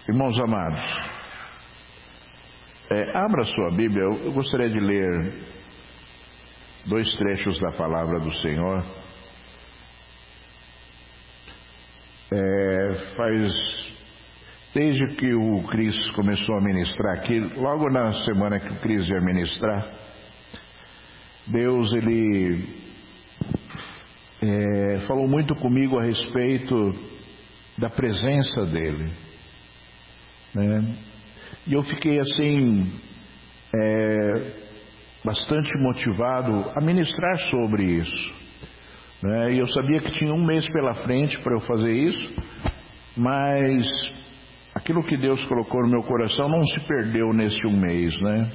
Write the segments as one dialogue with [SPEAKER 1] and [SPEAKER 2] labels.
[SPEAKER 1] Irmãos amados, abra sua Bíblia. Eu gostaria de ler dois trechos da palavra do Senhor. Desde que o Cris começou a ministrar aqui, logo na semana que o Cris ia ministrar, Deus, Ele falou muito comigo a respeito da presença dEle, né? E eu fiquei assim, bastante motivado a ministrar sobre isso, né? E eu sabia que tinha um mês pela frente para eu fazer isso, mas aquilo que Deus colocou no meu coração não se perdeu nesse um mês, né?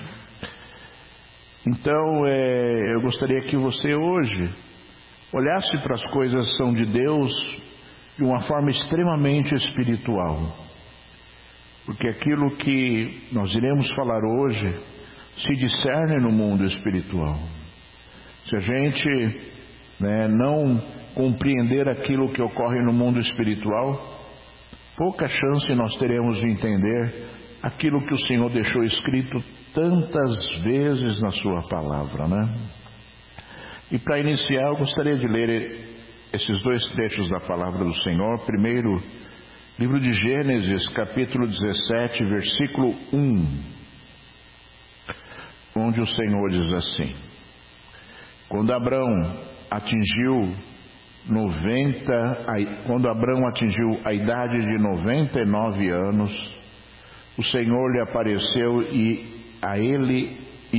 [SPEAKER 1] Então, eu gostaria que você hoje olhasse para as coisas que são de Deus de uma forma extremamente espiritual, porque aquilo que nós iremos falar hoje se discerne no mundo espiritual. Se a gente, não compreender aquilo que ocorre no mundo espiritual, pouca chance nós teremos de entender aquilo que o Senhor deixou escrito tantas vezes na sua palavra, né? E para iniciar, eu gostaria de ler esses dois trechos da palavra do Senhor. Primeiro, livro de Gênesis, capítulo 17, versículo 1, onde o Senhor diz assim: Quando Abrão atingiu a idade de 99 anos, o Senhor apareceu a ele e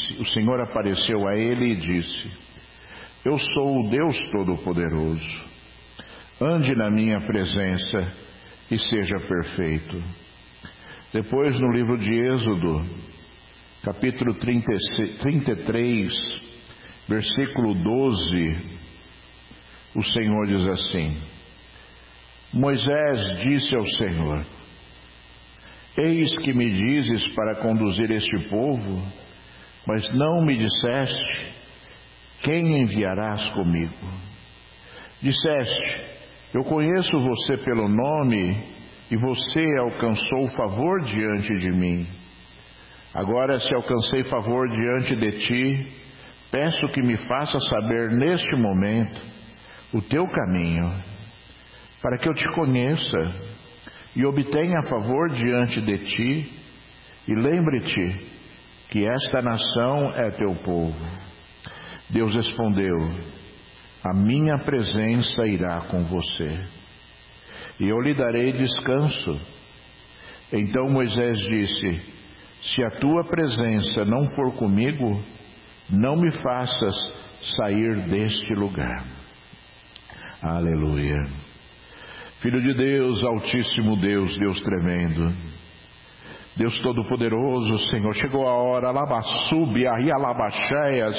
[SPEAKER 1] disse: Eu sou o Deus Todo-Poderoso. Ande na minha presença e seja perfeito. Depois, no livro de Êxodo, capítulo 33, versículo 12, o Senhor diz assim: Moisés disse ao Senhor: Eis que me dizes para conduzir este povo, mas não me disseste quem enviarás comigo. Disseste: Eu conheço você pelo nome e você alcançou favor diante de mim. Agora, se alcancei favor diante de ti, peço que me faça saber neste momento o teu caminho, para que eu te conheça e obtenha favor diante de ti, e lembre-te que esta nação é teu povo. Deus respondeu: A minha presença irá com você, e eu lhe darei descanso. Então Moisés disse: Se a tua presença não for comigo, não me faças sair deste lugar. Aleluia. Filho de Deus, Altíssimo Deus, Deus tremendo, Deus Todo-Poderoso, Senhor, chegou a hora, alabassúbia, e alabacheias,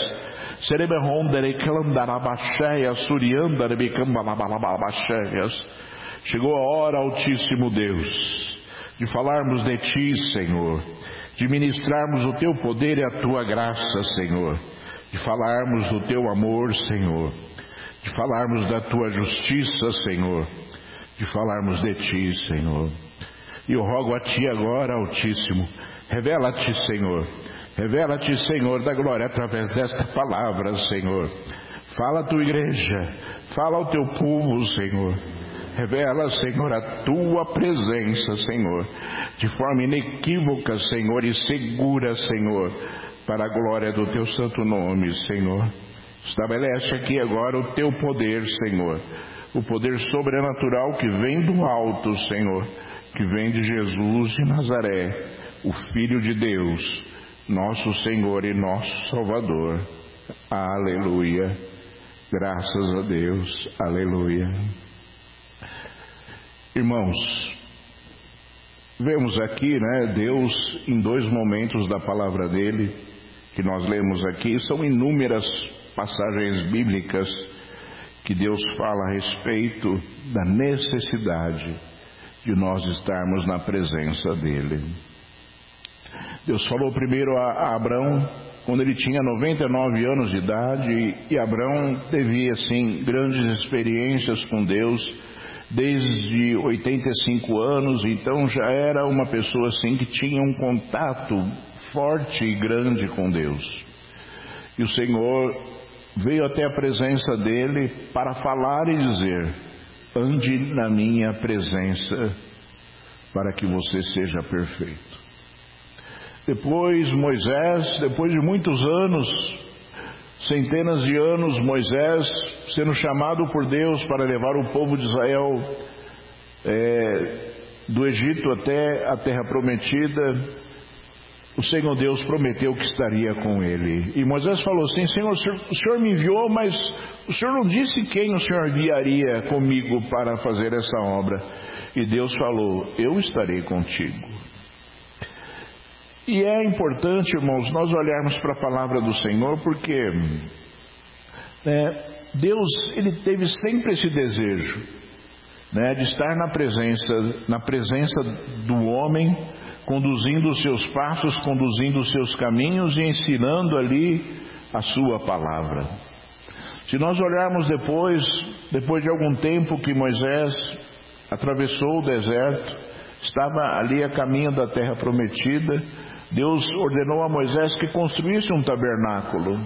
[SPEAKER 1] sereberronderecandarabacheias, suriandarebicambalabacheias. Chegou a hora, Altíssimo Deus, de falarmos de Ti, Senhor, de ministrarmos o Teu poder e a Tua graça, Senhor, de falarmos do Teu amor, Senhor, de falarmos da Tua justiça, Senhor, de falarmos de Ti, Senhor. E eu rogo a Ti agora, Altíssimo, revela-te, Senhor, da glória através desta palavra, Senhor. Fala a Tua igreja, fala ao Teu povo, Senhor. Revela, Senhor, a Tua presença, Senhor, de forma inequívoca, Senhor, e segura, Senhor, para a glória do Teu santo nome, Senhor. Estabelece aqui agora o Teu poder, Senhor, o poder sobrenatural que vem do alto, Senhor, que vem de Jesus de Nazaré, o Filho de Deus, nosso Senhor e nosso Salvador. Aleluia. Graças a Deus. Aleluia. Irmãos, vemos aqui, Deus em dois momentos da palavra dele, que nós lemos aqui, são inúmeras passagens bíblicas que Deus fala a respeito da necessidade de nós estarmos na presença dele. Deus falou primeiro a Abrão quando ele tinha 99 anos de idade, e Abrão teve assim grandes experiências com Deus, desde 85 anos, então já era uma pessoa assim que tinha um contato forte e grande com Deus. E o Senhor veio até a presença dele para falar e dizer: ande na minha presença para que você seja perfeito. Depois Moisés, depois de muitos anos, centenas de anos, Moisés sendo chamado por Deus para levar o povo de Israel do Egito até a terra prometida, o Senhor Deus prometeu que estaria com ele. E Moisés falou assim: Senhor, o Senhor me enviou, mas o Senhor não disse quem o Senhor enviaria comigo para fazer essa obra. E Deus falou: eu estarei contigo. E é importante, irmãos, nós olharmos para a palavra do Senhor, porque Deus, Ele teve sempre esse desejo, de estar na presença do homem, conduzindo os seus passos, conduzindo os seus caminhos e ensinando ali a sua palavra. Se nós olharmos depois de algum tempo que Moisés atravessou o deserto, estava ali a caminho da terra prometida, Deus ordenou a Moisés que construísse um tabernáculo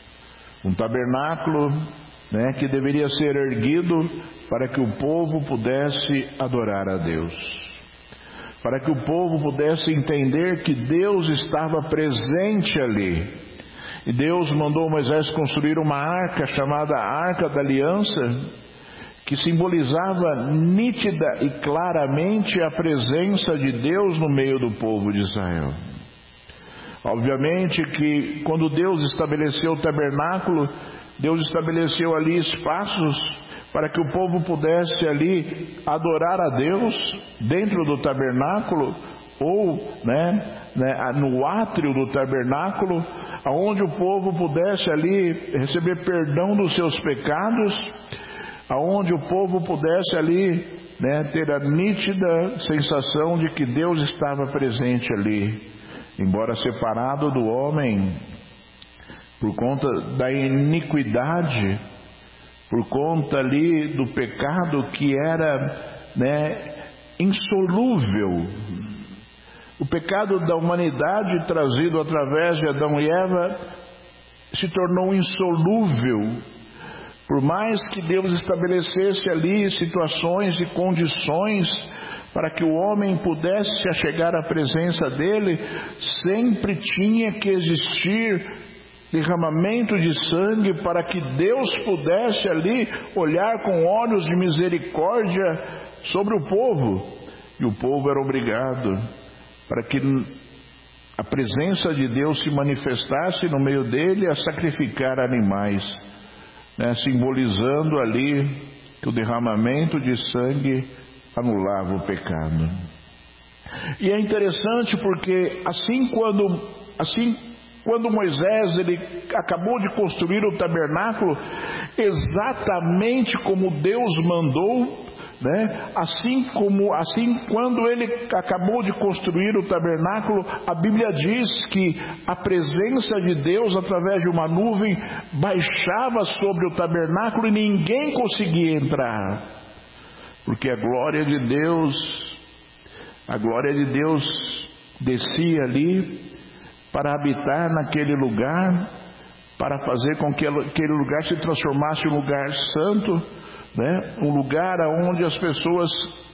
[SPEAKER 1] que deveria ser erguido para que o povo pudesse adorar a Deus, para que o povo pudesse entender que Deus estava presente ali. E Deus mandou Moisés construir uma arca chamada Arca da Aliança, que simbolizava nítida e claramente a presença de Deus no meio do povo de Israel. Obviamente que quando Deus estabeleceu o tabernáculo, Deus estabeleceu ali espaços para que o povo pudesse ali adorar a Deus dentro do tabernáculo, ou no átrio do tabernáculo, aonde o povo pudesse ali receber perdão dos seus pecados, aonde o povo pudesse ali ter a nítida sensação de que Deus estava presente ali, embora separado do homem por conta da iniquidade, por conta ali do pecado que era insolúvel. O pecado da humanidade trazido através de Adão e Eva se tornou insolúvel. Por mais que Deus estabelecesse ali situações e condições para que o homem pudesse se achegar à presença dele, sempre tinha que existir derramamento de sangue para que Deus pudesse ali olhar com olhos de misericórdia sobre o povo. E o povo era obrigado, para que a presença de Deus se manifestasse no meio dele, a sacrificar animais, simbolizando ali que o derramamento de sangue anulava o pecado. E é interessante porque quando Moisés ele acabou de construir o tabernáculo, exatamente como Deus mandou, quando ele acabou de construir o tabernáculo, a Bíblia diz que a presença de Deus através de uma nuvem baixava sobre o tabernáculo e ninguém conseguia entrar, porque a glória de Deus descia ali para habitar naquele lugar, para fazer com que aquele lugar se transformasse em um lugar santo, um lugar onde as pessoas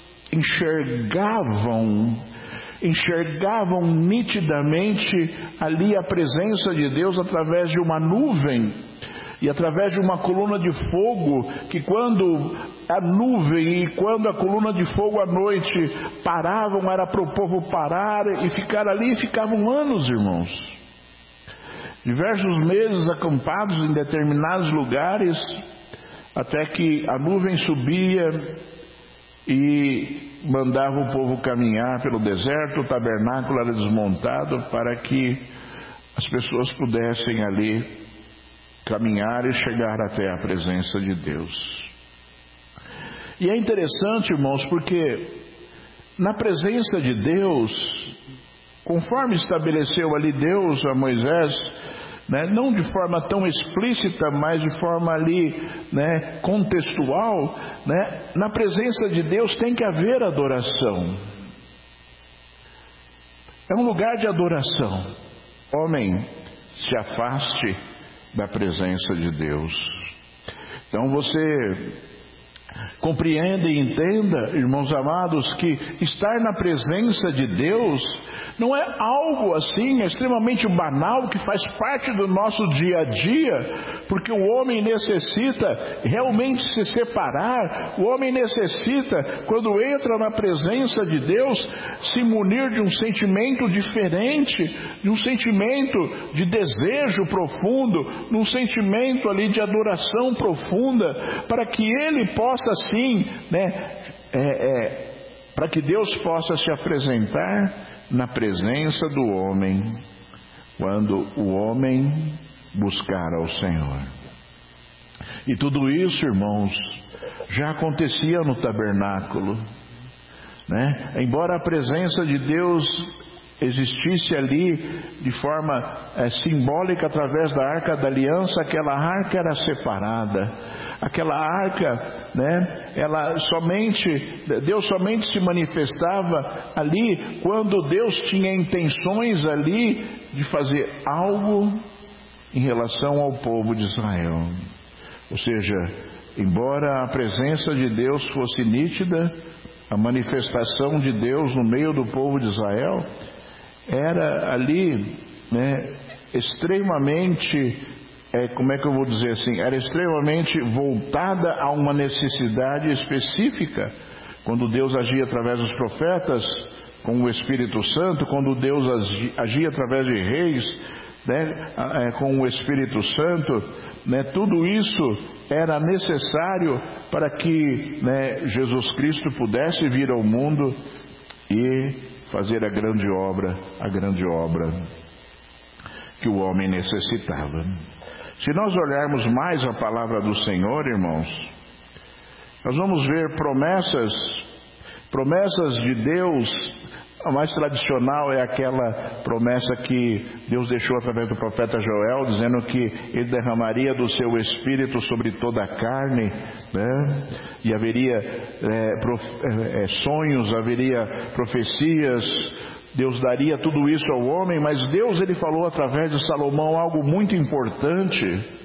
[SPEAKER 1] enxergavam nitidamente ali a presença de Deus através de uma nuvem e através de uma coluna de fogo, que quando a nuvem e quando a coluna de fogo à noite paravam, era para o povo parar e ficar ali, e ficavam anos, irmãos, diversos meses acampados em determinados lugares, até que a nuvem subia e mandava o povo caminhar pelo deserto. O tabernáculo era desmontado para que as pessoas pudessem ali caminhar e chegar até a presença de Deus. E é interessante, irmãos, porque na presença de Deus, conforme estabeleceu ali Deus a Moisés, né, não de forma tão explícita, mas de forma ali, né, contextual, né, na presença de Deus tem que haver adoração. É um lugar de adoração. Homem, se afaste da presença de Deus. Então você compreenda e entenda, irmãos amados, que estar na presença de Deus não é algo assim extremamente banal que faz parte do nosso dia a dia, porque o homem necessita realmente se separar, o homem necessita, quando entra na presença de Deus, se munir de um sentimento diferente, de um sentimento de desejo profundo, de um sentimento ali de adoração profunda, para que ele possa assim, né, para que Deus possa se apresentar na presença do homem, quando o homem buscar ao Senhor. E tudo isso, irmãos, já acontecia no tabernáculo, né? Embora a presença de Deus existisse ali de forma simbólica através da Arca da Aliança, aquela arca era separada. Aquela arca, né, Deus somente se manifestava ali quando Deus tinha intenções ali de fazer algo em relação ao povo de Israel. Ou seja, embora a presença de Deus fosse nítida, a manifestação de Deus no meio do povo de Israel era ali, né, extremamente, como é que eu vou dizer assim, era extremamente voltada a uma necessidade específica. Quando Deus agia através dos profetas, com o Espírito Santo, quando Deus agia através de reis, né, com o Espírito Santo, né, tudo isso era necessário para que, né, Jesus Cristo pudesse vir ao mundo e fazer a grande obra que o homem necessitava. Se nós olharmos mais a palavra do Senhor, irmãos, nós vamos ver promessas de Deus. A mais tradicional é aquela promessa que Deus deixou através do profeta Joel, dizendo que Ele derramaria do seu Espírito sobre toda a carne, né? E haveria sonhos, haveria profecias. Deus daria tudo isso ao homem, mas Deus, Ele falou através de Salomão algo muito importante,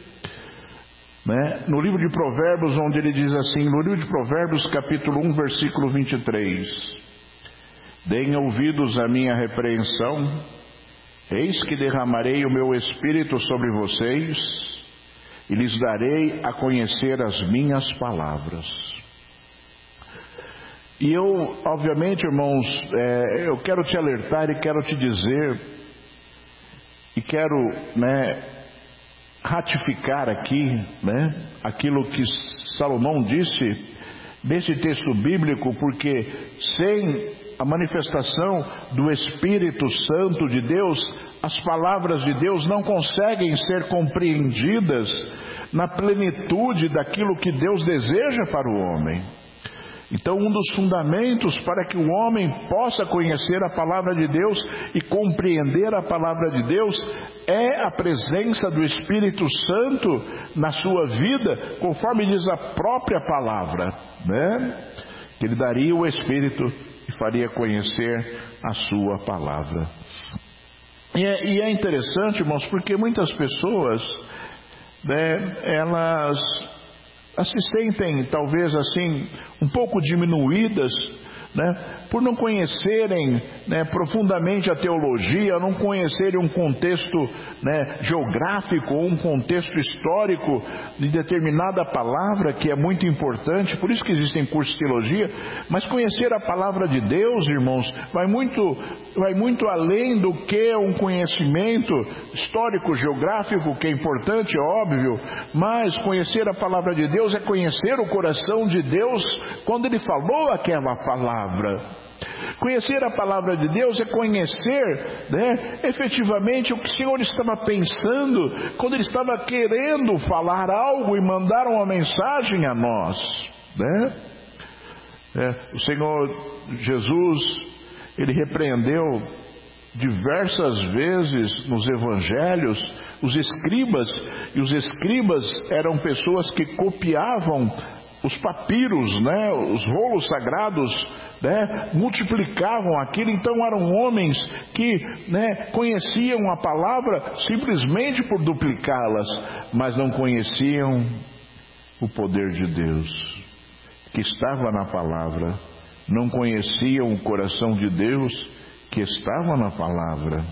[SPEAKER 1] né? No livro de Provérbios, onde ele diz assim, no livro de Provérbios, capítulo 1, versículo 23, deem ouvidos à minha repreensão, eis que derramarei o meu Espírito sobre vocês, e lhes darei a conhecer as minhas palavras. E eu, obviamente, irmãos, eu quero te alertar e quero te dizer, e quero, né, ratificar aqui, né, aquilo que Salomão disse nesse texto bíblico, porque sem a manifestação do Espírito Santo de Deus, as palavras de Deus não conseguem ser compreendidas na plenitude daquilo que Deus deseja para o homem. Então, um dos fundamentos para que o homem possa conhecer a palavra de Deus e compreender a palavra de Deus é a presença do Espírito Santo na sua vida, conforme diz a própria palavra, né? Que Ele daria o Espírito e faria conhecer a sua palavra. E é interessante, irmãos, porque muitas pessoas, né, elas se sentem talvez assim um pouco diminuídas, né, por não conhecerem, né, profundamente a teologia, não conhecerem um contexto, né, geográfico ou um contexto histórico de determinada palavra, que é muito importante. Por isso que existem cursos de teologia. Mas conhecer a palavra de Deus, irmãos, vai muito além do que um conhecimento histórico, geográfico, que é importante, é óbvio. Mas conhecer a palavra de Deus é conhecer o coração de Deus quando Ele falou aquela palavra. Conhecer a palavra de Deus é conhecer, né, efetivamente o que o Senhor estava pensando quando Ele estava querendo falar algo e mandar uma mensagem a nós, né? O Senhor Jesus, Ele repreendeu diversas vezes nos evangelhos, os escribas eram pessoas que copiavam os papiros, né, os rolos sagrados, né, multiplicavam aquilo. Então eram homens que, né, conheciam a palavra simplesmente por duplicá-las, mas não conheciam o poder de Deus que estava na palavra, não conheciam o coração de Deus que estava na palavra,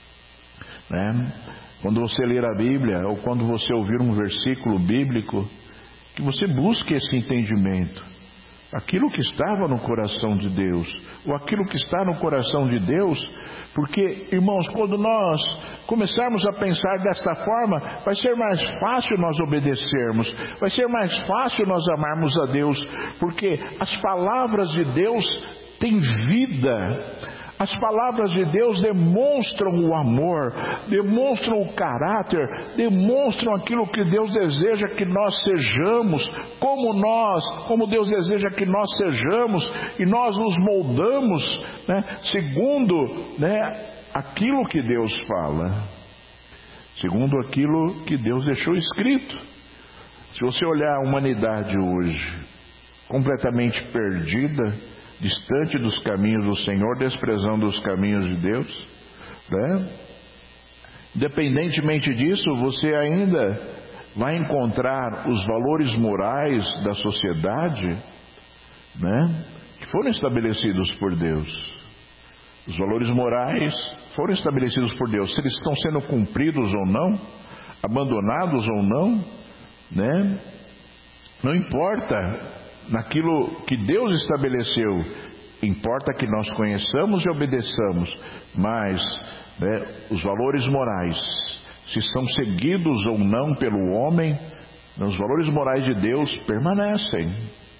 [SPEAKER 1] né? Quando você ler a Bíblia, ou quando você ouvir um versículo bíblico, que você busque esse entendimento, aquilo que estava no coração de Deus, ou aquilo que está no coração de Deus, porque, irmãos, quando nós começarmos a pensar desta forma, vai ser mais fácil nós obedecermos, vai ser mais fácil nós amarmos a Deus, porque as palavras de Deus têm vida. As palavras de Deus demonstram o amor, demonstram o caráter, demonstram aquilo que Deus deseja que nós sejamos, como Deus deseja que nós sejamos, e nós nos moldamos, né, segundo, né, aquilo que Deus fala, segundo aquilo que Deus deixou escrito. Se você olhar a humanidade hoje, completamente perdida, distante dos caminhos do Senhor, desprezando os caminhos de Deus, né? Independentemente disso, você ainda vai encontrar os valores morais da sociedade, né, que foram estabelecidos por Deus. Os valores morais foram estabelecidos por Deus. Se eles estão sendo cumpridos ou não, abandonados ou não, né, não importa. Naquilo que Deus estabeleceu, importa que nós conheçamos e obedeçamos, mas, né, os valores morais, se são seguidos ou não pelo homem, os valores morais de Deus permanecem.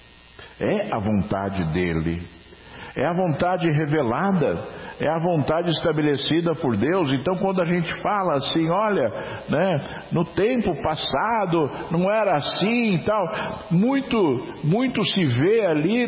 [SPEAKER 1] É a vontade dele, é a vontade revelada, é a vontade estabelecida por Deus. Então quando a gente fala assim, olha, né, no tempo passado não era assim e tal, muito se vê ali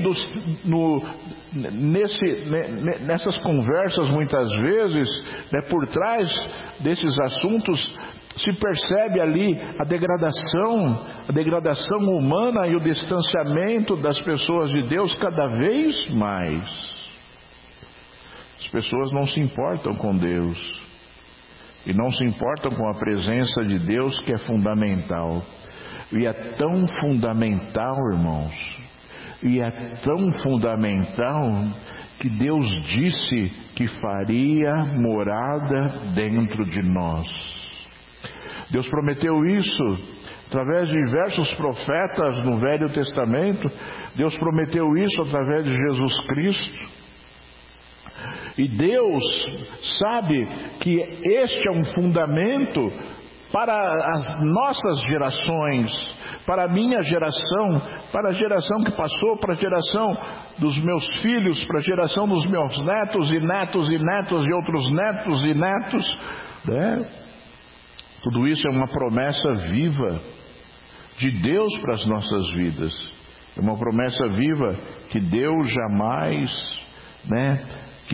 [SPEAKER 1] nessas conversas muitas vezes, né, por trás desses assuntos se percebe ali a degradação humana e o distanciamento das pessoas de Deus cada vez mais. As pessoas não se importam com Deus e não se importam com a presença de Deus, que é fundamental. E é tão fundamental, irmãos, e é tão fundamental que Deus disse que faria morada dentro de nós. Deus prometeu isso através de diversos profetas no Velho Testamento. Deus prometeu isso através de Jesus Cristo. E Deus sabe que este é um fundamento para as nossas gerações, para a minha geração, para a geração que passou, para a geração dos meus filhos, para a geração dos meus netos e netos e netos e outros netos e netos, né? Tudo isso é uma promessa viva de Deus para as nossas vidas. É uma promessa viva que Deus jamais, né,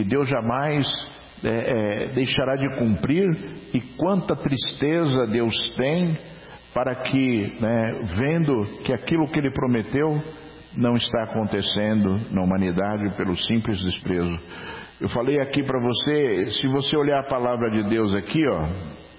[SPEAKER 1] deixará de cumprir. E quanta tristeza Deus tem para que, né, vendo que aquilo que Ele prometeu não está acontecendo na humanidade pelo simples desprezo. Eu falei aqui para você, se você olhar a palavra de Deus aqui, ó,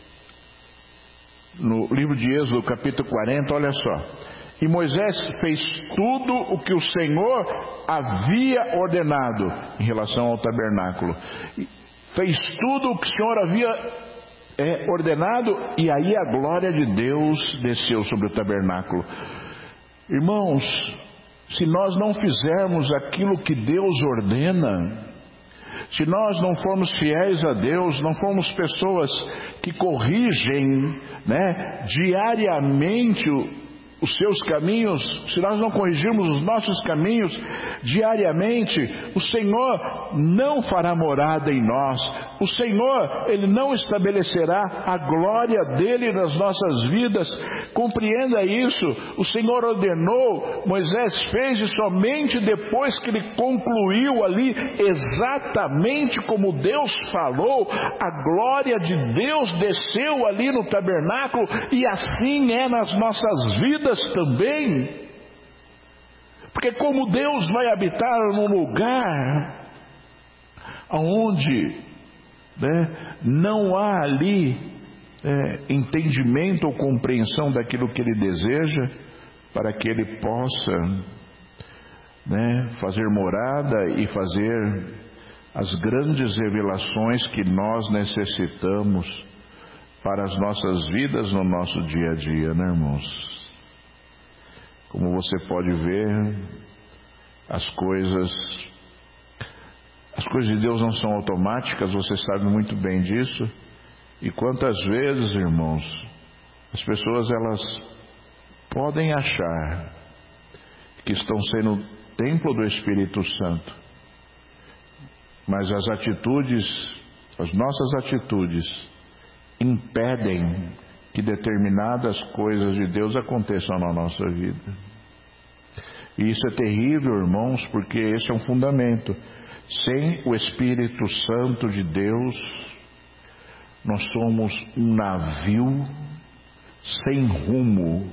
[SPEAKER 1] no livro de Êxodo, capítulo 40, olha só. E Moisés fez tudo o que o Senhor havia ordenado em relação ao tabernáculo. Fez tudo o que o Senhor havia ordenado, e aí a glória de Deus desceu sobre o tabernáculo. Irmãos, se nós não fizermos aquilo que Deus ordena, se nós não formos fiéis a Deus, não formos pessoas que corrigem, né, diariamente os seus caminhos, se nós não corrigirmos os nossos caminhos diariamente, o Senhor não fará morada em nós. O Senhor, Ele não estabelecerá a glória dEle nas nossas vidas. Compreenda isso. O Senhor ordenou, Moisés fez, e somente depois que ele concluiu ali, exatamente como Deus falou, a glória de Deus desceu ali no tabernáculo, e assim é nas nossas vidas também. Porque como Deus vai habitar num lugar onde não há ali entendimento ou compreensão daquilo que Ele deseja, para que Ele possa fazer morada e fazer as grandes revelações que nós necessitamos para as nossas vidas no nosso dia a dia, né, irmãos? Como você pode ver, as coisas de Deus não são automáticas, você sabe muito bem disso. E quantas vezes, irmãos, as pessoas elas podem achar que estão sendo templo do Espírito Santo, mas as nossas atitudes impedem que determinadas coisas de Deus aconteçam na nossa vida. E isso é terrível, irmãos, porque esse é um fundamento. Sem o Espírito Santo de Deus, nós somos um navio sem rumo,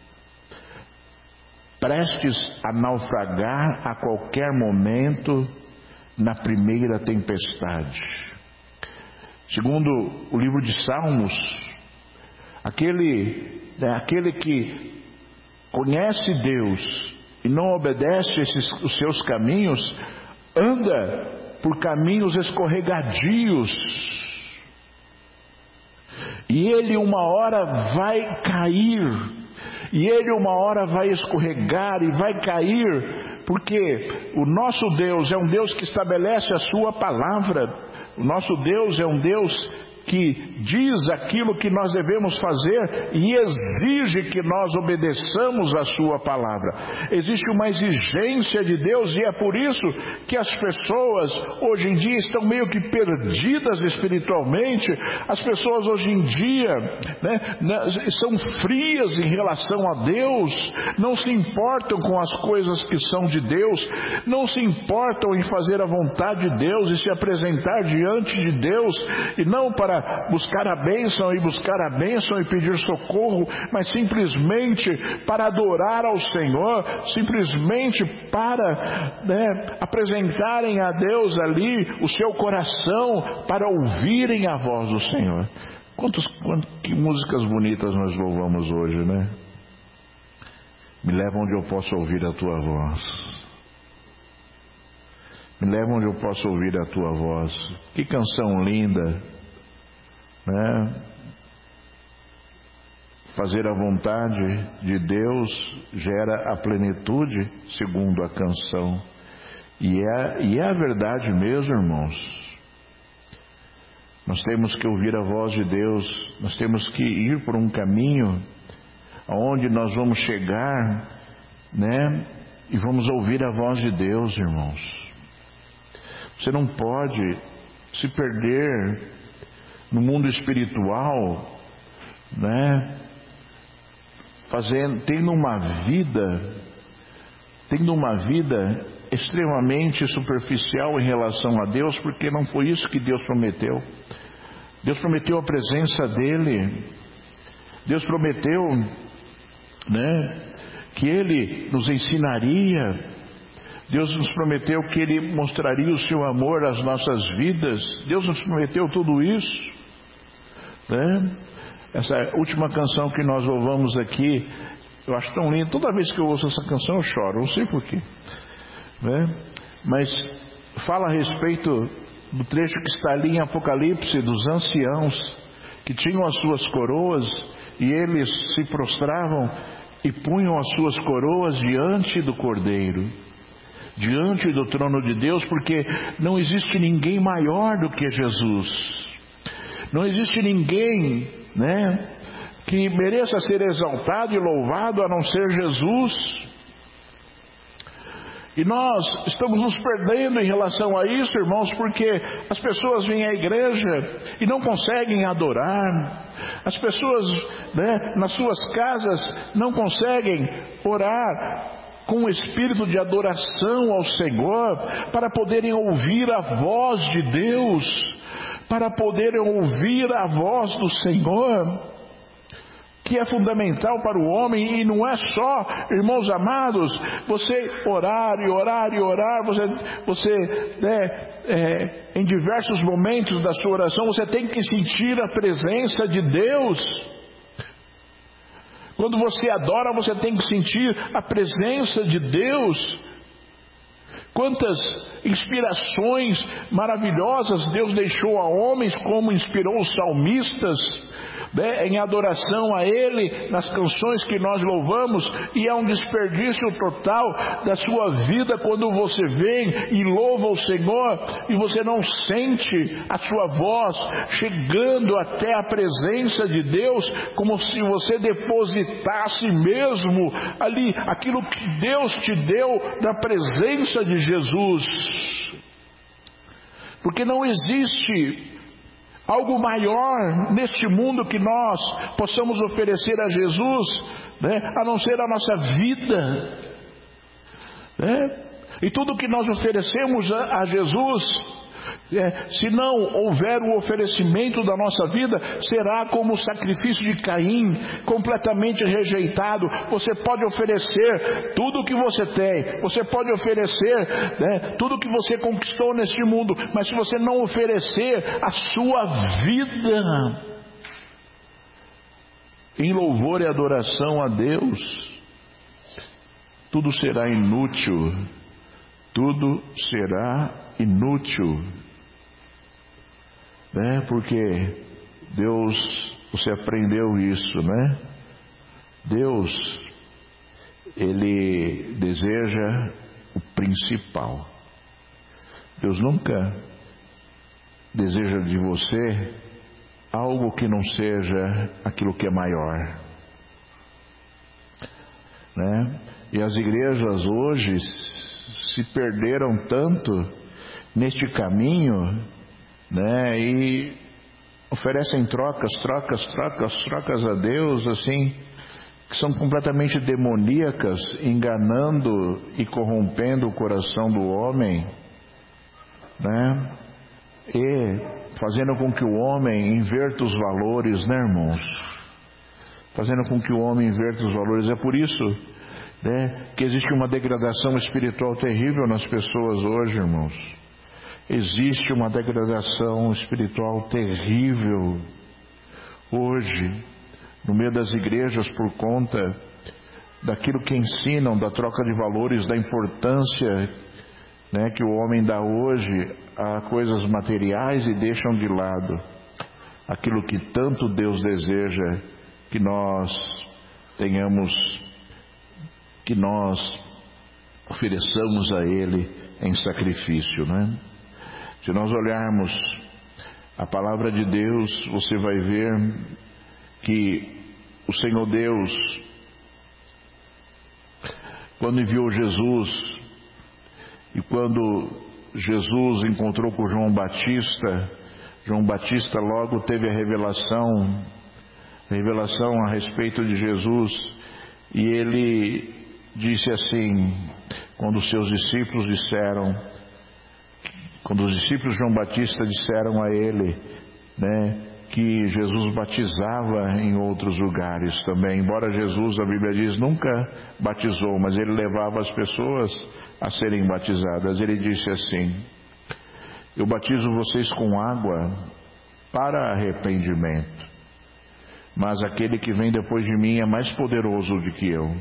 [SPEAKER 1] prestes a naufragar a qualquer momento na primeira tempestade. Segundo o livro de Salmos, aquele que conhece Deus e não obedece os seus caminhos, anda por caminhos escorregadios, e ele uma hora vai cair, e ele uma hora vai escorregar e vai cair, porque o nosso Deus é um Deus que estabelece a sua palavra. O nosso Deus é um Deus que diz aquilo que nós devemos fazer e exige que nós obedeçamos a sua palavra. Existe uma exigência de Deus, e é por isso que as pessoas hoje em dia estão meio que perdidas espiritualmente. As pessoas hoje em dia são frias em relação a Deus, não se importam com as coisas que são de Deus, não se importam em fazer a vontade de Deus e se apresentar diante de Deus, e não para buscar a bênção e pedir socorro, mas simplesmente para adorar ao Senhor, simplesmente para apresentarem a Deus ali o seu coração, para ouvirem a voz do Senhor. Que músicas bonitas nós louvamos hoje, né? Me leva onde eu posso ouvir a tua voz. Me leva onde eu posso ouvir a tua voz. Que canção linda, né? Fazer a vontade de Deus gera a plenitude, segundo a canção. E é a verdade mesmo, irmãos. Nós temos que ouvir a voz de Deus, nós temos que ir por um caminho aonde nós vamos chegar, e vamos ouvir a voz de Deus, irmãos. Você não pode se perder no mundo espiritual, tendo uma vida extremamente superficial em relação a Deus, porque não foi isso que Deus prometeu. Deus prometeu a presença dEle. Deus prometeu, que Ele nos ensinaria. Deus nos prometeu que Ele mostraria o seu amor às nossas vidas. Deus nos prometeu tudo isso, Essa última canção que nós louvamos aqui, eu acho tão linda. Toda vez que eu ouço essa canção eu choro, não sei porquê, mas fala a respeito do trecho que está ali em Apocalipse, dos anciãos que tinham as suas coroas, e eles se prostravam e punham as suas coroas diante do Cordeiro, diante do trono de Deus, porque não existe ninguém maior do que Jesus. Não existe ninguém, que mereça ser exaltado e louvado a não ser Jesus. E nós estamos nos perdendo em relação a isso, irmãos, porque as pessoas vêm à igreja e não conseguem adorar. As pessoas, nas suas casas não conseguem orar com um espírito de adoração ao Senhor, para poderem ouvir a voz de Deus, para poderem ouvir a voz do Senhor, que é fundamental para o homem. E não é só, irmãos amados, você orar e orar e orar, em diversos momentos da sua oração, você tem que sentir a presença de Deus. Quando você adora, você tem que sentir a presença de Deus. Quantas inspirações maravilhosas Deus deixou a homens, como inspirou os salmistas, em adoração a Ele, nas canções que nós louvamos. E é um desperdício total da sua vida quando você vem e louva o Senhor e você não sente a sua voz chegando até a presença de Deus, como se você depositasse mesmo ali aquilo que Deus te deu da presença de Jesus. Porque não existe algo maior neste mundo que nós possamos oferecer a Jesus, a não ser a nossa vida. E tudo que nós oferecemos a Jesus, se não houver o oferecimento da nossa vida, será como o sacrifício de Caim, completamente rejeitado. Você pode oferecer tudo o que você tem, você pode oferecer tudo o que você conquistou neste mundo, mas se você não oferecer a sua vida em louvor e adoração a Deus, tudo será inútil. Tudo será inútil. Porque Deus, você aprendeu isso, Deus, Ele deseja o principal. Deus nunca deseja de você algo que não seja aquilo que é maior, E as igrejas hoje se perderam tanto neste caminho, e oferecem trocas a Deus, assim, que são completamente demoníacas, enganando e corrompendo o coração do homem, e fazendo com que o homem inverta os valores, irmãos? Fazendo com que o homem inverta os valores. É por isso, que existe uma degradação espiritual terrível nas pessoas hoje, irmãos. Existe uma degradação espiritual terrível hoje no meio das igrejas, por conta daquilo que ensinam, da troca de valores, da importância que o homem dá hoje a coisas materiais e deixam de lado aquilo que tanto Deus deseja que nós tenhamos, que nós ofereçamos a Ele em sacrifício, Se nós olharmos a palavra de Deus, você vai ver que o Senhor Deus, quando enviou Jesus, e quando Jesus encontrou com João Batista logo teve a revelação a respeito de Jesus, e ele disse assim, quando os discípulos de João Batista disseram a ele, que Jesus batizava em outros lugares também, embora Jesus, a Bíblia diz, nunca batizou, mas ele levava as pessoas a serem batizadas. Ele disse assim: eu batizo vocês com água para arrependimento, mas aquele que vem depois de mim é mais poderoso do que eu,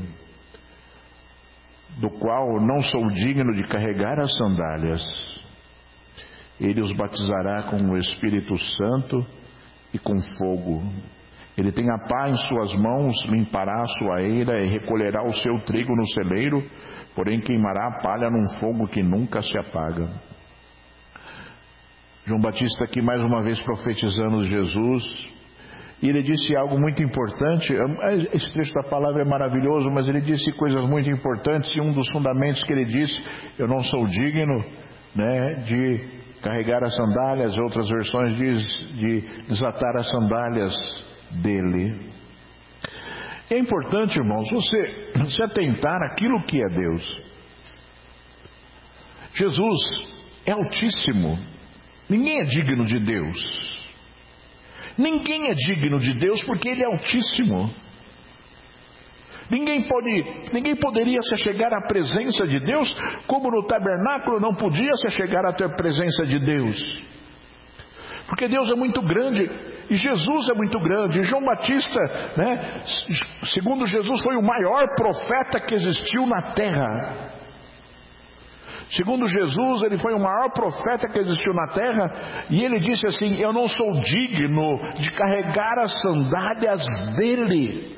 [SPEAKER 1] do qual não sou digno de carregar as sandálias. Ele os batizará com o Espírito Santo e com fogo. Ele tem a pá em suas mãos, limpará a sua eira e recolherá o seu trigo no celeiro, porém queimará a palha num fogo que nunca se apaga. João Batista aqui mais uma vez profetizando Jesus, E ele disse algo muito importante. Esse trecho da palavra é maravilhoso, mas ele disse coisas muito importantes. E um dos fundamentos que ele disse: eu não sou digno, né, de carregar as sandálias. Outras versões diz de desatar as sandálias dele. É importante, irmãos, você se atentar àquilo que é Deus. Jesus é altíssimo. Ninguém é digno de Deus. Ninguém é digno de Deus porque Ele é altíssimo. Ninguém poderia se chegar à presença de Deus, como no tabernáculo não podia se chegar até a presença de Deus. Porque Deus é muito grande, e Jesus é muito grande. E João Batista, né, segundo Jesus, foi o maior profeta que existiu na terra. Segundo Jesus, ele foi o maior profeta que existiu na terra, e ele disse assim: eu não sou digno de carregar as sandálias dele.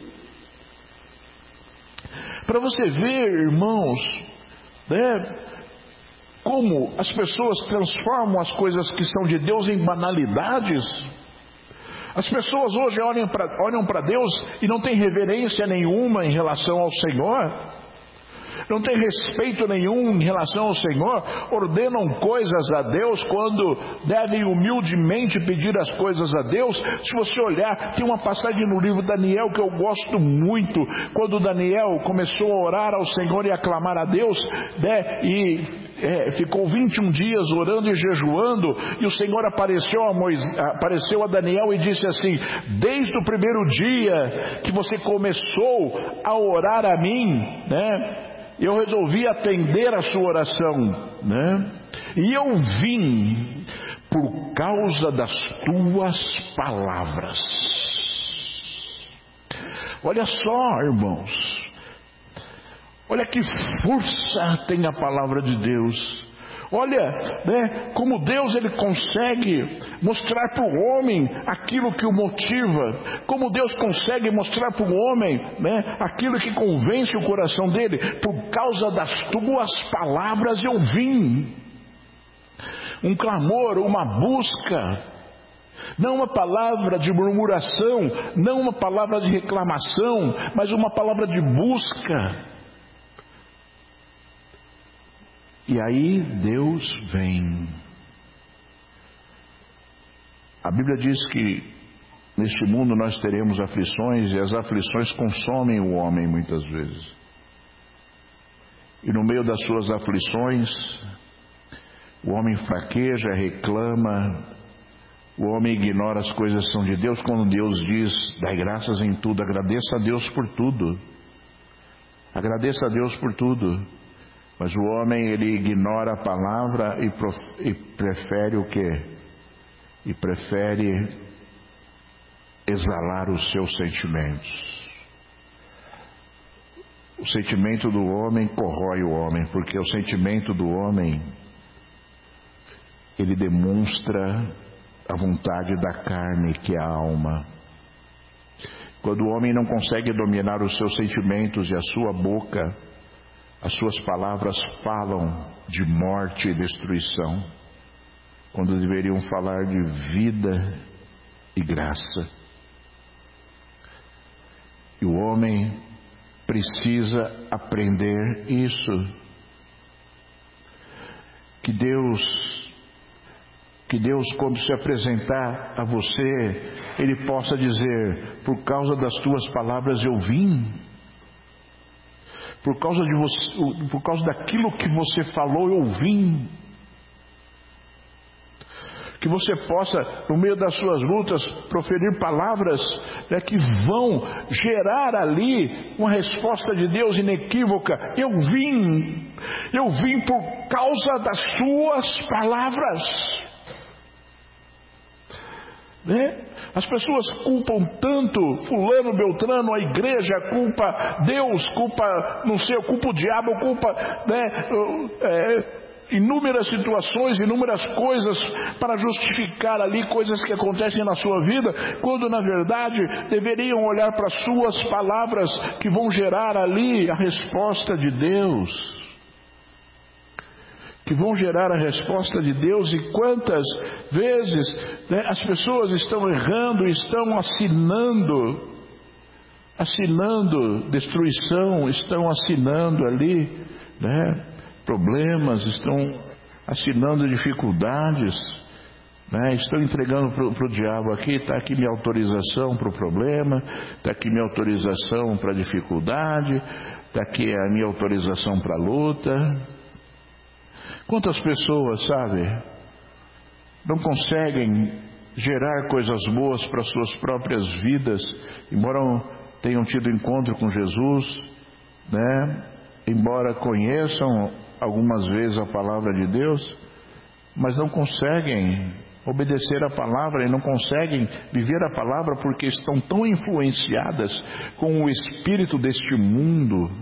[SPEAKER 1] Para você ver, irmãos, né, como as pessoas transformam as coisas que são de Deus em banalidades. As pessoas hoje olham para Deus e não têm reverência nenhuma em relação ao Senhor. Não tem respeito nenhum em relação ao Senhor, ordenam coisas a Deus quando devem humildemente pedir as coisas a Deus. Se você olhar, tem uma passagem no livro de Daniel que eu gosto muito, quando Daniel começou a orar ao Senhor e a clamar a Deus, né, e ficou 21 dias orando e jejuando, e o Senhor apareceu a Daniel e disse assim: desde o primeiro dia que você começou a orar a mim, né, eu resolvi atender a sua oração, né? E eu vim por causa das tuas palavras. Olha só, irmãos, olha que força tem a palavra de Deus. Olha, né, como Deus ele consegue mostrar para o homem aquilo que o motiva, como Deus consegue mostrar para o homem, né, aquilo que convence o coração dele. Por causa das tuas palavras eu vim. Um clamor, uma busca, não uma palavra de murmuração, não uma palavra de reclamação, mas uma palavra de busca. E aí Deus vem. A Bíblia diz que neste mundo nós teremos aflições, e as aflições consomem o homem muitas vezes. E no meio das suas aflições, o homem fraqueja, reclama, o homem ignora as coisas que são de Deus, quando Deus diz: dai graças em tudo, agradeça a Deus por tudo. Agradeça a Deus por tudo. Mas o homem, ele ignora a palavra e prefere o quê? E prefere exalar os seus sentimentos. O sentimento do homem corrói o homem, porque o sentimento do homem, ele demonstra a vontade da carne, que é a alma. Quando o homem não consegue dominar os seus sentimentos e a sua boca, as suas palavras falam de morte e destruição, quando deveriam falar de vida e graça. E o homem precisa aprender isso. Que Deus, quando se apresentar a você, Ele possa dizer: por causa das tuas palavras eu vim. Por causa daquilo que você falou, eu vim. Que você possa, no meio das suas lutas, proferir palavras, né, que vão gerar ali uma resposta de Deus inequívoca. Eu vim por causa das suas palavras. Né? As pessoas culpam tanto fulano, beltrano, a igreja, culpa Deus, culpa não sei, culpa o diabo, culpa, né, inúmeras situações, inúmeras coisas para justificar ali coisas que acontecem na sua vida, quando na verdade deveriam olhar para as suas palavras que vão gerar ali a resposta de Deus. que vão gerar a resposta de Deus. E quantas vezes, né, as pessoas estão errando, estão assinando destruição, estão assinando ali, né, problemas, estão assinando dificuldades, né, estão entregando para o diabo aqui, está aqui minha autorização para o problema, está aqui minha autorização para a dificuldade, está aqui a minha autorização para a luta. Quantas pessoas, sabe, não conseguem gerar coisas boas para suas próprias vidas, embora tenham tido encontro com Jesus, né? Embora conheçam algumas vezes a palavra de Deus, mas não conseguem obedecer a palavra e não conseguem viver a palavra porque estão tão influenciadas com o espírito deste mundo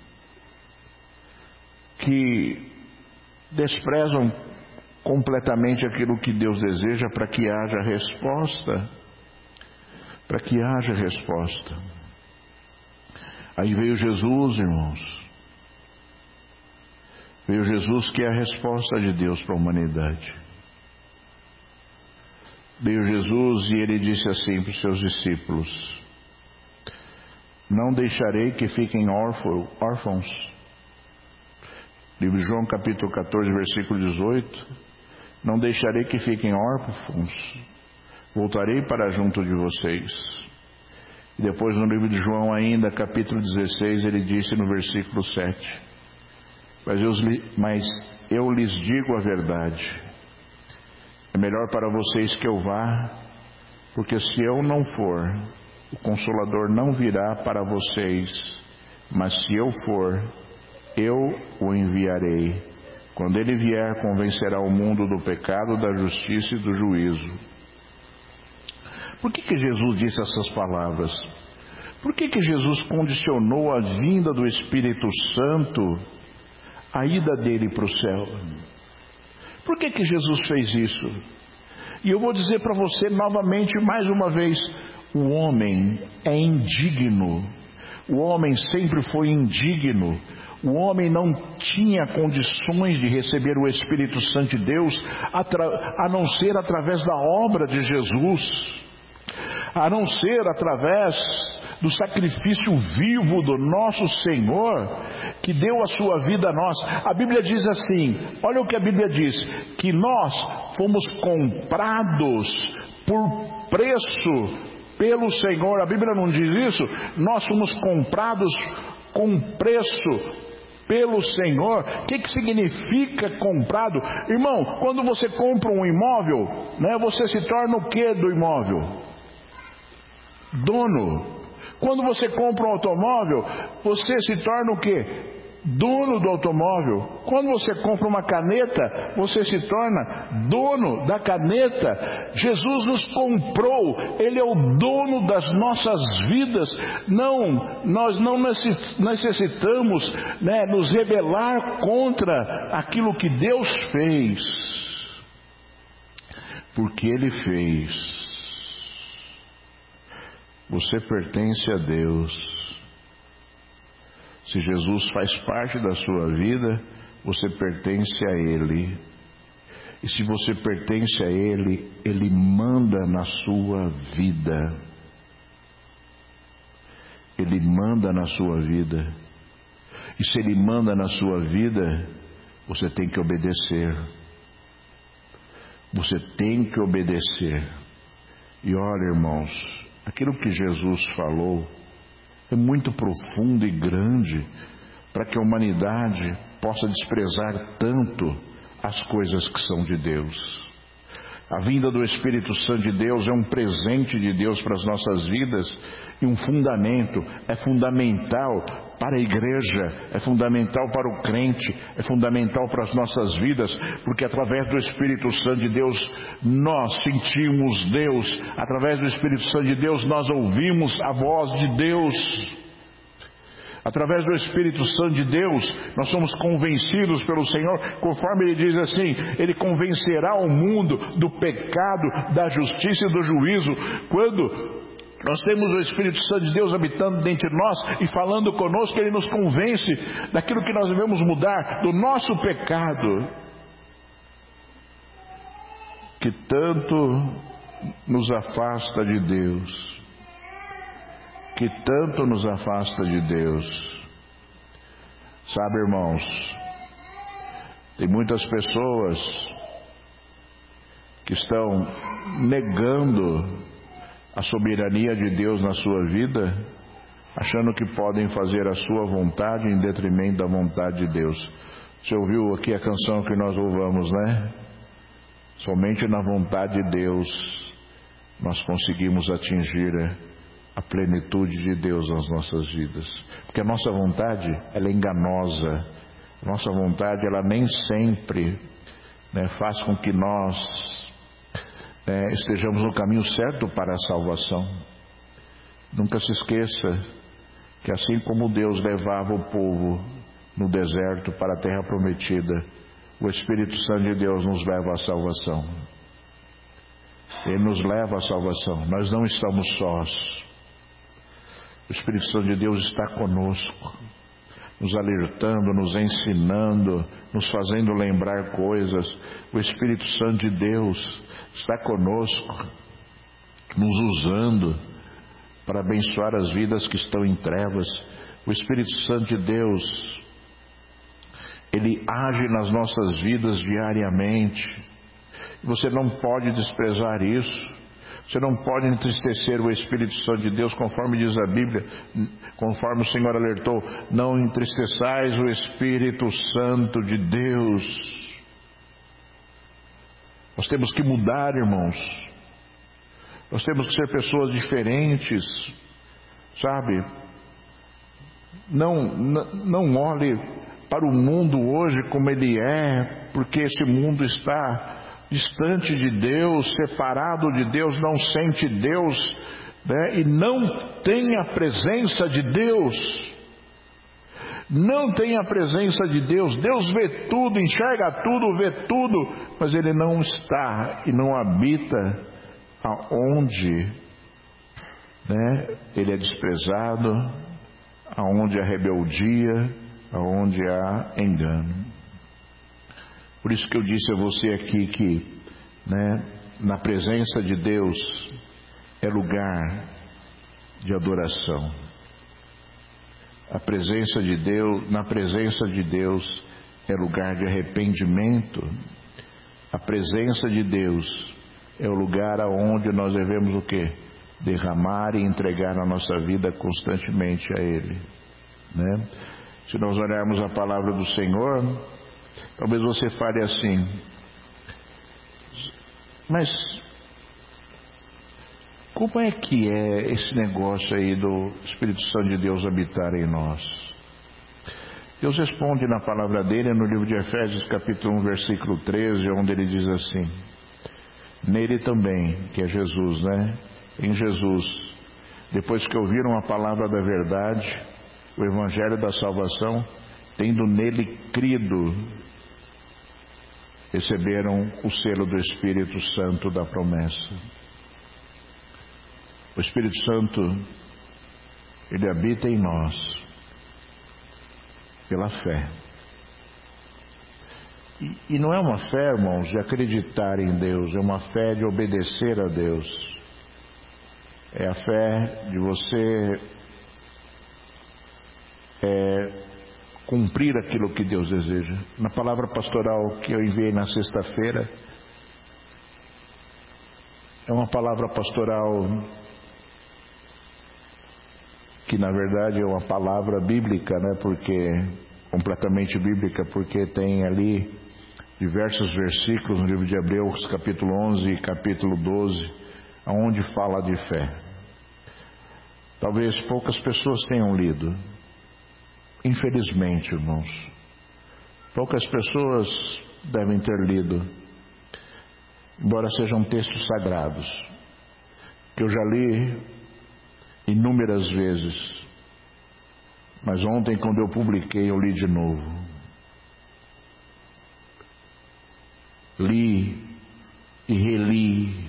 [SPEAKER 1] que desprezam completamente aquilo que Deus deseja para que haja resposta. Para que haja resposta. Aí veio Jesus, irmãos. Veio Jesus, que é a resposta de Deus para a humanidade. Veio Jesus e ele disse assim para os seus discípulos: não deixarei que fiquem órfãos. Livro de João, capítulo 14, versículo 18. Não deixarei que fiquem órfãos, voltarei para junto de vocês. E depois no livro de João ainda, capítulo 16, ele disse no versículo 7: mas eu lhes digo a verdade, é melhor para vocês que eu vá, porque se eu não for, o Consolador não virá para vocês, mas se eu for, eu o enviarei. Quando ele vier, convencerá o mundo do pecado, da justiça e do juízo. Por que Jesus disse essas palavras? Por que Jesus condicionou a vinda do Espírito Santo, a ida dele para o céu? Por que Jesus fez isso? E eu vou dizer para você novamente, mais uma vez: o homem é indigno. O homem sempre foi indigno. O homem não tinha condições de receber o Espírito Santo de Deus, a não ser através da obra de Jesus, a não ser através do sacrifício vivo do nosso Senhor, que deu a sua vida a nós. A Bíblia diz assim, olha o que a Bíblia diz, que nós fomos comprados por preço pelo Senhor. A Bíblia não diz isso? Nós fomos comprados com preço pelo Senhor. O que significa comprado? Irmão, quando você compra um imóvel, né, você se torna o que do imóvel? Dono. Quando você compra um automóvel, você se torna o que? Dono do automóvel. Quando você compra uma caneta, você se torna dono da caneta. Jesus nos comprou, Ele é o dono das nossas vidas. Nós não necessitamos, né, nos rebelar contra aquilo que Deus fez, porque Ele fez. Você pertence a Deus. Se Jesus faz parte da sua vida, você pertence a Ele. E se você pertence a Ele, Ele manda na sua vida. Ele manda na sua vida. E se Ele manda na sua vida, você tem que obedecer. Você tem que obedecer. E olha, irmãos, aquilo que Jesus falou é muito profundo e grande para que a humanidade possa desprezar tanto as coisas que são de Deus. A vinda do Espírito Santo de Deus é um presente de Deus para as nossas vidas e um fundamento. É fundamental para a igreja, é fundamental para o crente, é fundamental para as nossas vidas, porque através do Espírito Santo de Deus nós sentimos Deus, através do Espírito Santo de Deus nós ouvimos a voz de Deus. Através do Espírito Santo de Deus, nós somos convencidos pelo Senhor, conforme Ele diz assim, Ele convencerá o mundo do pecado, da justiça e do juízo. Quando nós temos o Espírito Santo de Deus habitando dentro de nós e falando conosco, Ele nos convence daquilo que nós devemos mudar, do nosso pecado. que tanto nos afasta de Deus, que tanto nos afasta de Deus. Sabe, irmãos, tem muitas pessoas que estão negando a soberania de Deus na sua vida, achando que podem fazer a sua vontade em detrimento da vontade de Deus. Você ouviu aqui a canção que nós louvamos, né? Somente na vontade de Deus nós conseguimos atingir a plenitude de Deus nas nossas vidas. Porque a nossa vontade, ela é enganosa. A nossa vontade, ela nem sempre, né, faz com que nós estejamos no caminho certo para a salvação. Nunca se esqueça que assim como Deus levava o povo no deserto para a terra prometida, o Espírito Santo de Deus nos leva à salvação. Ele nos leva à salvação. Nós não estamos sós. O Espírito Santo de Deus está conosco, nos alertando, nos ensinando, nos fazendo lembrar coisas. O Espírito Santo de Deus está conosco, nos usando para abençoar as vidas que estão em trevas. O Espírito Santo de Deus, ele age nas nossas vidas diariamente. Você não pode desprezar isso. Você não pode entristecer o Espírito Santo de Deus, conforme diz a Bíblia, conforme o Senhor alertou: não entristeçais o Espírito Santo de Deus. Nós temos que mudar, irmãos. Nós temos que ser pessoas diferentes, sabe? Não olhe para o mundo hoje como ele é, porque esse mundo está distante de Deus, separado de Deus, não sente Deus, né? E não tem a presença de Deus. Não tem a presença de Deus. Deus vê tudo, enxerga tudo, vê tudo, mas ele não está e não habita aonde, né, ele é desprezado, aonde há rebeldia, aonde há engano. Por isso que eu disse a você aqui que, né, na presença de Deus é lugar de adoração. A presença de Deus, na presença de Deus é lugar de arrependimento. A presença de Deus é o lugar aonde nós devemos o quê? Derramar e entregar a nossa vida constantemente a Ele, né? Se nós olharmos a palavra do Senhor, talvez você fale assim: mas como é que é esse negócio aí do Espírito Santo de Deus habitar em nós? Deus responde na palavra dele no livro de Efésios capítulo 1 versículo 13, onde ele diz assim: nele também, que é Jesus, né? Em Jesus, depois que ouviram a palavra da verdade, o evangelho da salvação, tendo nele crido, receberam o selo do Espírito Santo da promessa. O Espírito Santo, ele habita em nós pela fé. E não é uma fé, irmãos, de acreditar em Deus, é uma fé de obedecer a Deus. É a fé de você cumprir aquilo que Deus deseja. Na palavra pastoral que eu enviei na sexta-feira, é uma palavra pastoral que na verdade é uma palavra bíblica, né? Porque completamente bíblica, porque tem ali diversos versículos no livro de Hebreus, capítulo 11 e capítulo 12, onde fala de fé. Talvez poucas pessoas tenham lido. Infelizmente, irmãos, poucas pessoas devem ter lido, embora sejam textos sagrados, que eu já li inúmeras vezes, mas ontem, quando eu publiquei, eu li de novo. Li e reli,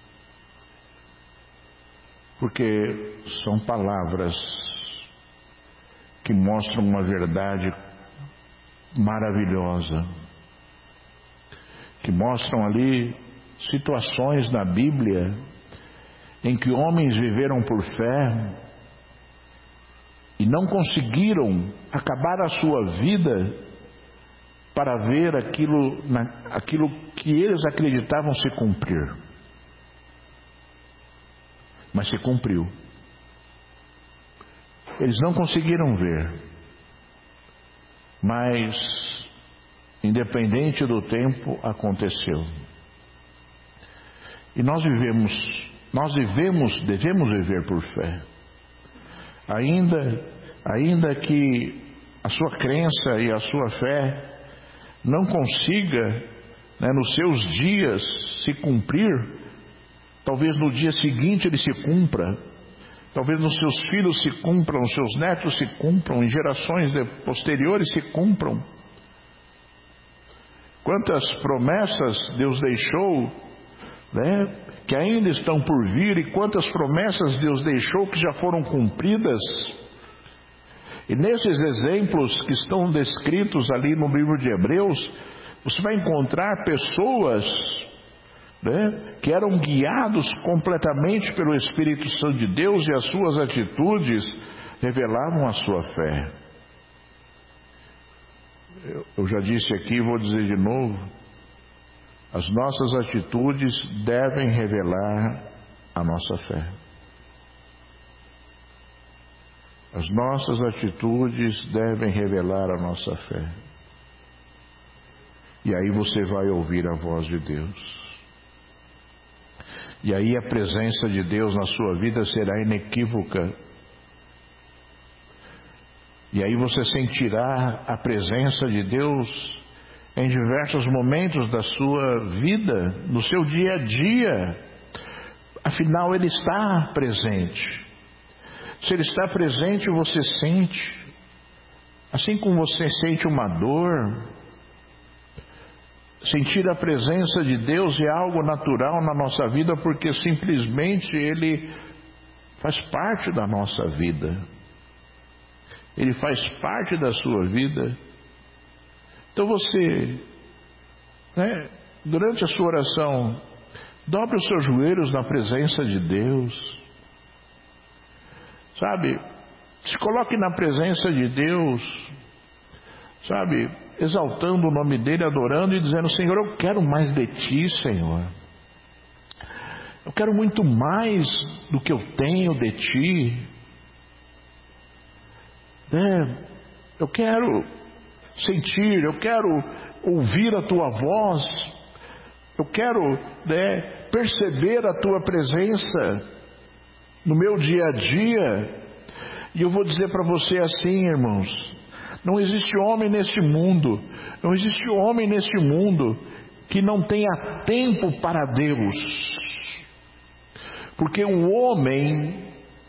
[SPEAKER 1] porque são palavras que mostram uma verdade maravilhosa, que mostram ali situações na Bíblia em que homens viveram por fé e não conseguiram acabar a sua vida para ver aquilo que eles acreditavam se cumprir. Mas se cumpriu. Eles não conseguiram ver. Mas, independente do tempo, aconteceu. E devemos viver por fé. Ainda que a sua crença e a sua fé não consiga, nos seus dias se cumprir, talvez no dia seguinte ele se cumpra, talvez nos seus filhos se cumpram, nos seus netos se cumpram, em gerações posteriores se cumpram. Quantas promessas Deus deixou, que ainda estão por vir, e quantas promessas Deus deixou que já foram cumpridas. E nesses exemplos que estão descritos ali no livro de Hebreus, você vai encontrar pessoas que eram guiados completamente pelo Espírito Santo de Deus, e as suas atitudes revelavam a sua fé. Eu já disse aqui e vou dizer de novo: as nossas atitudes devem revelar a nossa fé. As nossas atitudes devem revelar a nossa fé. E aí você vai ouvir a voz de Deus. E aí a presença de Deus na sua vida será inequívoca. E aí você sentirá a presença de Deus em diversos momentos da sua vida, no seu dia a dia. Afinal, Ele está presente. Se Ele está presente, você sente. Assim como você sente uma dor, sentir a presença de Deus é algo natural na nossa vida, porque simplesmente Ele faz parte da nossa vida. Ele faz parte da sua vida. Então você, durante a sua oração, dobre os seus joelhos na presença de Deus. Se coloque na presença de Deus, exaltando o nome dEle, adorando e dizendo: Senhor, eu quero mais de Ti, Senhor. Eu quero muito mais do que eu tenho de Ti. Eu quero sentir, eu quero ouvir a Tua voz, eu quero perceber a Tua presença no meu dia a dia. E eu vou dizer para você assim, irmãos: não existe homem neste mundo, não existe homem neste mundo que não tenha tempo para Deus, porque o homem,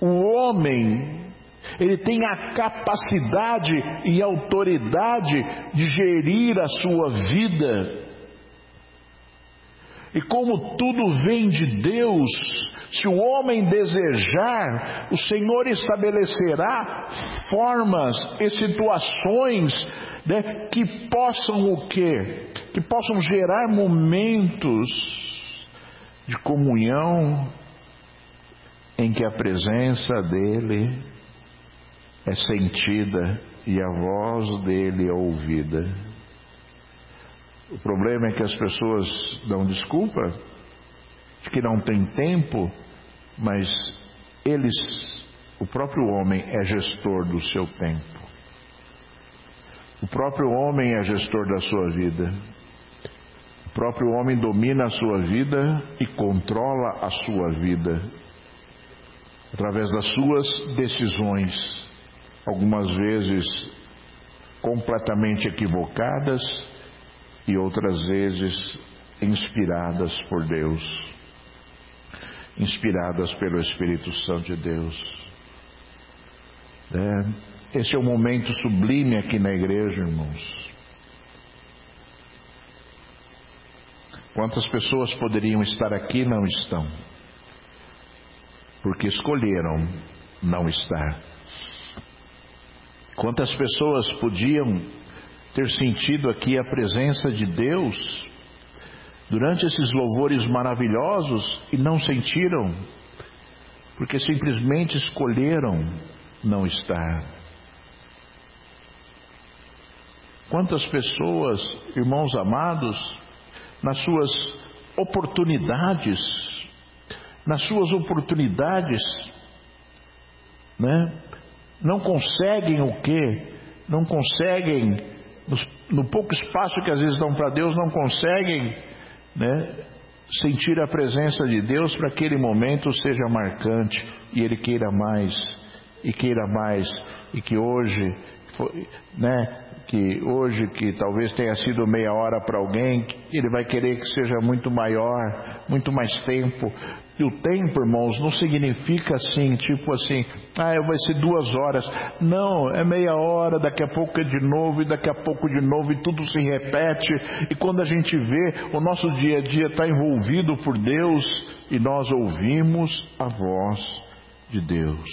[SPEAKER 1] ele tem a capacidade e autoridade de gerir a sua vida. E como tudo vem de Deus, se o homem desejar, o Senhor estabelecerá formas e situações que possam o quê? Que possam gerar momentos de comunhão em que a presença dEle é sentida e a voz dEle é ouvida. O problema é que as pessoas dão desculpa de que não tem tempo, mas o próprio homem é gestor do seu tempo. O próprio homem é gestor da sua vida. O próprio homem domina a sua vida e controla a sua vida através das suas decisões, algumas vezes completamente equivocadas e outras vezes inspiradas por Deus, inspiradas pelo Espírito Santo de Deus. Esse é um momento sublime aqui na igreja, irmãos. Quantas pessoas poderiam estar aqui e não estão, porque escolheram não estar. Quantas pessoas podiam ter sentido aqui a presença de Deus durante esses louvores maravilhosos e não sentiram, porque simplesmente escolheram não estar. Quantas pessoas, irmãos amados, nas suas oportunidades, né, não conseguem o quê? Não conseguem, no pouco espaço que às vezes dão para Deus, não conseguem, né, sentir a presença de Deus para que aquele momento seja marcante e Ele queira mais, e que hoje, né, que talvez tenha sido meia hora para alguém, Ele vai querer que seja muito maior, muito mais tempo. E o tempo, irmãos, não significa assim, tipo assim, vai ser 2 horas. Não, é meia hora, daqui a pouco é de novo, e daqui a pouco de novo, e tudo se repete. E quando a gente vê, o nosso dia a dia está envolvido por Deus, e nós ouvimos a voz de Deus.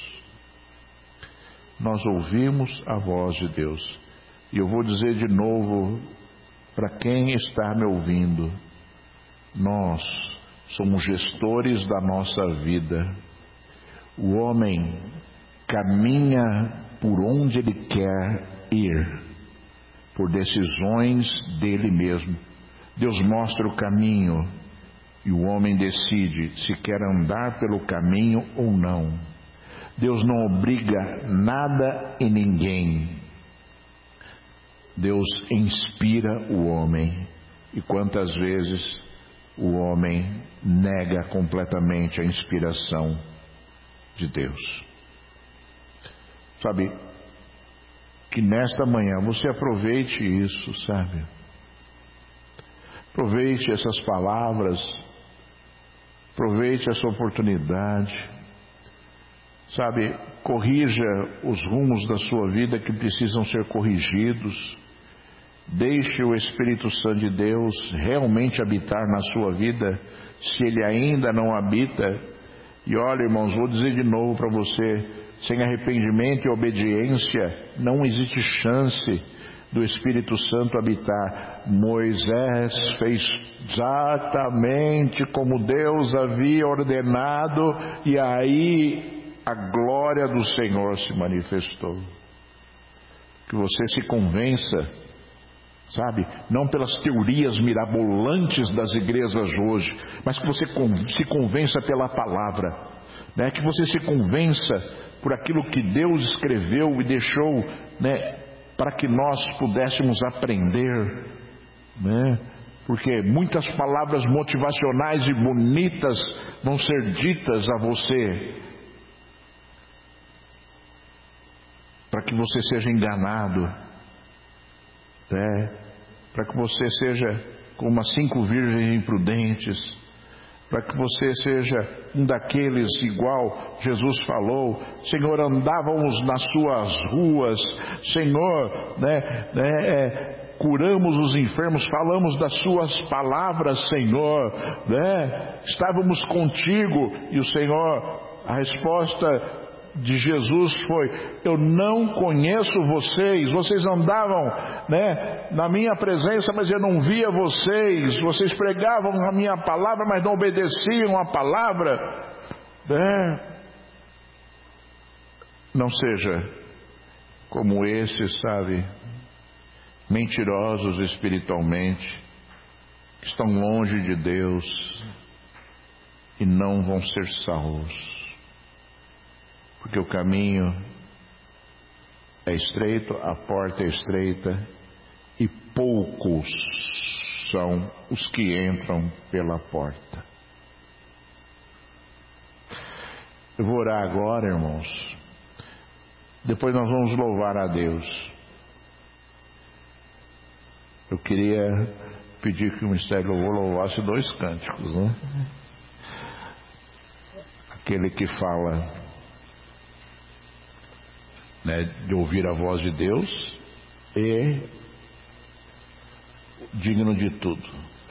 [SPEAKER 1] Nós ouvimos a voz de Deus. E eu vou dizer de novo para quem está me ouvindo: nós somos gestores da nossa vida. O homem caminha por onde ele quer ir, por decisões dele mesmo. Deus mostra o caminho e o homem decide se quer andar pelo caminho ou não. Deus não obriga nada e ninguém. Deus inspira o homem. E quantas vezes o homem nega completamente a inspiração de Deus. Sabe, que nesta manhã você aproveite isso, sabe? Aproveite essas palavras, aproveite essa oportunidade, sabe? Corrija os rumos da sua vida que precisam ser corrigidos. Deixe o Espírito Santo de Deus realmente habitar na sua vida, se Ele ainda não habita. E olha, irmãos, vou dizer de novo para você: sem arrependimento e obediência não existe chance do Espírito Santo habitar. Moisés fez exatamente como Deus havia ordenado, e aí a glória do Senhor se manifestou. Que você se convença, sabe, não pelas teorias mirabolantes das igrejas hoje, mas que você se convença pela palavra, né? Que você se convença por aquilo que Deus escreveu e deixou, né, para que nós pudéssemos aprender, né? Porque muitas palavras motivacionais e bonitas vão ser ditas a você, para que você seja enganado, para que você seja como as 5 virgens imprudentes, para que você seja um daqueles igual Jesus falou: Senhor, andávamos nas suas ruas, Senhor, curamos os enfermos, falamos das suas palavras, Senhor, estávamos contigo. E o Senhor, a resposta de Jesus foi: eu não conheço vocês. Vocês andavam, na minha presença, mas eu não via vocês. Vocês pregavam a minha palavra, mas não obedeciam a palavra, Não seja como esses, sabe, mentirosos espiritualmente, que estão longe de Deus e não vão ser salvos. Porque o caminho é estreito, a porta é estreita, e poucos são os que entram pela porta. Eu vou orar agora, irmãos. Depois nós vamos louvar a Deus. Eu queria pedir que o Ministério Louvor louvasse 2 cânticos, né? Aquele que fala, de ouvir a voz de Deus, e digno de tudo.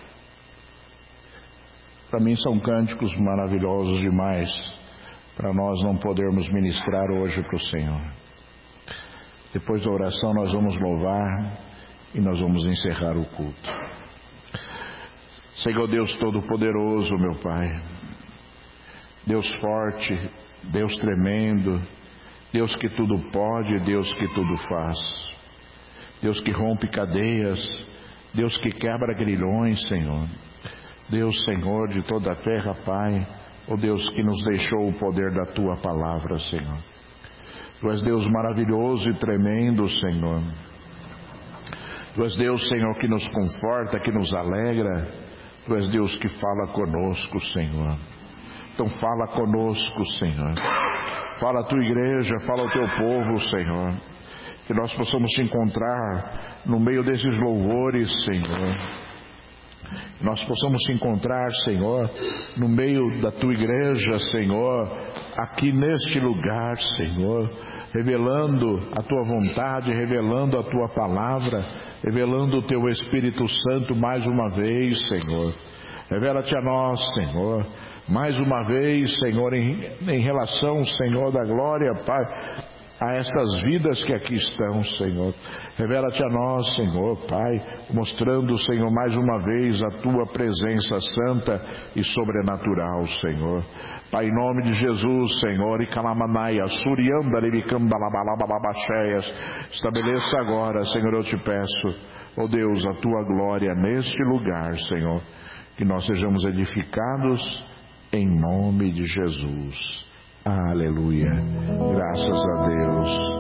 [SPEAKER 1] Para mim são cânticos maravilhosos demais para nós não podermos ministrar hoje para o Senhor. Depois da oração nós vamos louvar e nós vamos encerrar o culto. Senhor Deus Todo-Poderoso, meu Pai, Deus forte, Deus tremendo, Deus que tudo pode, Deus que tudo faz, Deus que rompe cadeias, Deus que quebra grilhões, Senhor, Deus, Senhor de toda a terra, Pai, ó Deus que nos deixou o poder da Tua palavra, Senhor. Tu és Deus maravilhoso e tremendo, Senhor. Tu és Deus, Senhor, que nos conforta, que nos alegra. Tu és Deus que fala conosco, Senhor. Então fala conosco, Senhor. Fala a Tua igreja, fala ao Teu povo, Senhor. Que nós possamos te encontrar no meio desses louvores, Senhor. Que nós possamos te encontrar, Senhor, no meio da Tua igreja, Senhor, aqui neste lugar, Senhor, revelando a Tua vontade, revelando a Tua palavra, revelando o Teu Espírito Santo mais uma vez, Senhor. Revela-te a nós, Senhor, mais uma vez, Senhor, em relação, Senhor, da glória, Pai, a estas vidas que aqui estão, Senhor. Revela-te a nós, Senhor, Pai, mostrando, Senhor, mais uma vez a Tua presença santa e sobrenatural, Senhor. Pai, em nome de Jesus, Senhor, e Calamanai, Surianda, Libicamba, Labalababacheias, estabeleça agora, Senhor, eu te peço, ó Deus, a Tua glória neste lugar, Senhor, que nós sejamos edificados em nome de Jesus. Aleluia. Graças a Deus.